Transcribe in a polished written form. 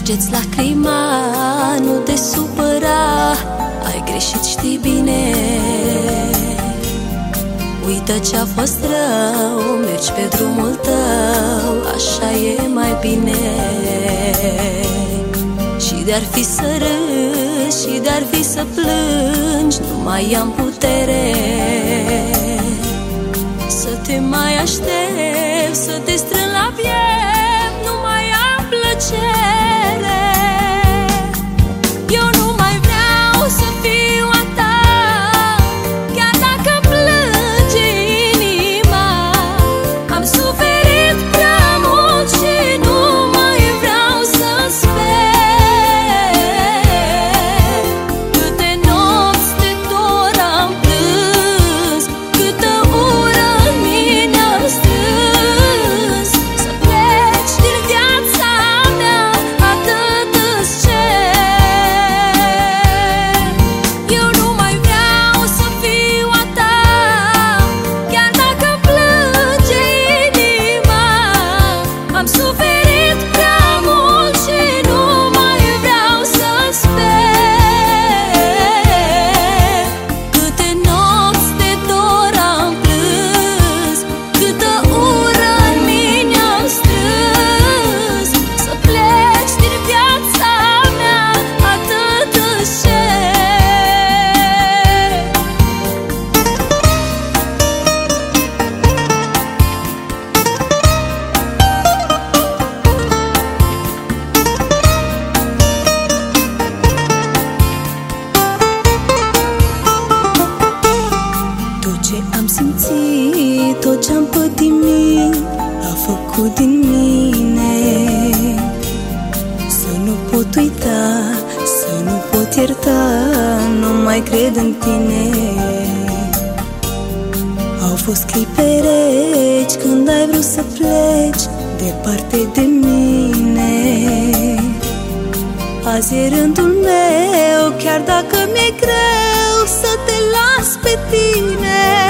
Ștergeți lacrima, nu te supăra, ai greșit, știi bine. Uită ce-a fost rău, mergi pe drumul tău, așa e mai bine. Și de-ar fi să râzi, și de-ar fi să plângi, nu mai am putere să te mai aștept, să te strâng la piept, nu mai am plăcere. Eu nu mai vreau să fiu a ta, chiar dacă plânge inima. Am suferit prea mult și nu mai vreau să sper. Câte nopți de dor am plâns, câtă ură în mine am strâns. Să pleci din viața mea, atât îți cer. Eu nu mai vreau să fiu a ta, chiar dacă plânge inima. Am suferit prea mult și nu mai vreau să sper. Câte nopți de dor am plâns, câtă ură în mine am strâns. Să pleci din viața mea, atât îți cer. Tot ce am simțit, tot ce-am pătimit, a făcut din mine să nu pot uita, să nu pot ierta, nu mai cred în tine. Au fost clipe reci când ai vrut să pleci departe de mine. Azi e rândul meu, chiar dacă mi-e greu să te las pe tine.